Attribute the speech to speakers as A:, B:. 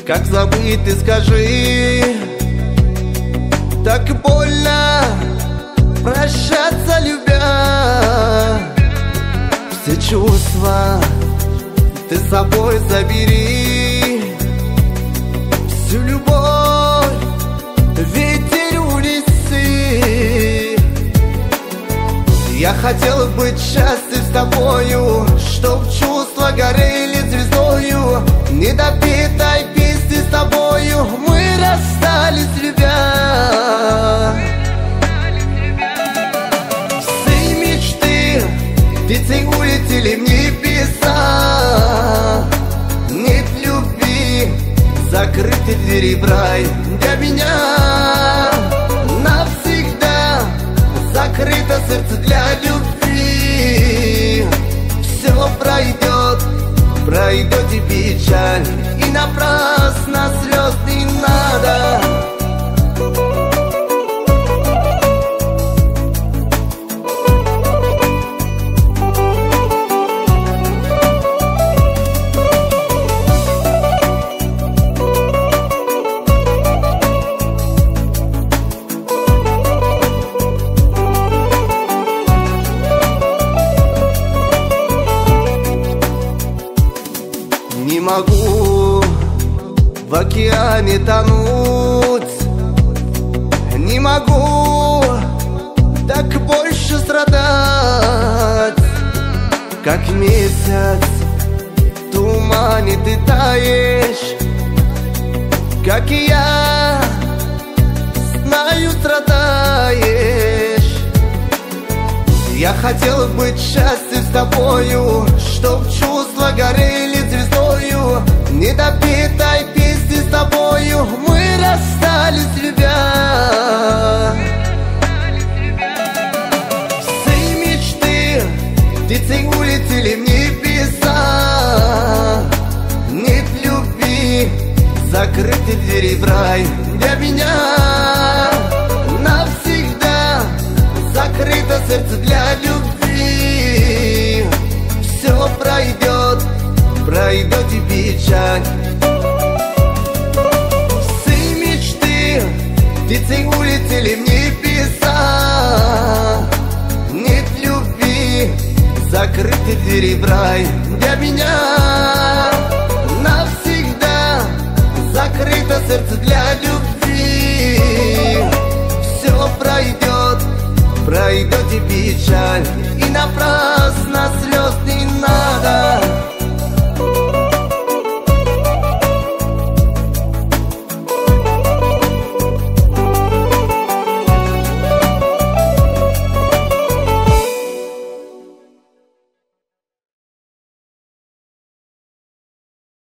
A: Как забыть, ты скажи? Так больно прощаться, любя. Все чувства ты с собой забери. Всю любовь ветер унеси. Я хотел быть счастлив с тобою, чтоб чувства горели звездою. Недопетой песни с тобою мы расстались, любя. Все мечты птицей улетели в небеса. Нет любви, закрыты двери в рай для меня. Навсегда закрыто сердце для любви. Все пройдет, пройдет и печаль, и напрасно слез не надо. Не могу в океане тонуть, не могу так больше страдать. Как месяц в тумане ты таешь, как и я, знаю, страдаешь. Я хотел быть счастлив с тобою, чтоб чувства горели звездою. Недопетой песни с тобою мы расстались, любя. Все мечты птицей улетели в небеса. Нет любви, закрыты двери в рай для меня. Навсегда закрыто сердце для любви. Все пройдет, пройдет и печаль. Все мечты птицей улетели в небеса. Нет любви, закрыты двери в рай для меня. Навсегда закрыто сердце для любви. Все пройдет, пройдет и печаль, и напрасно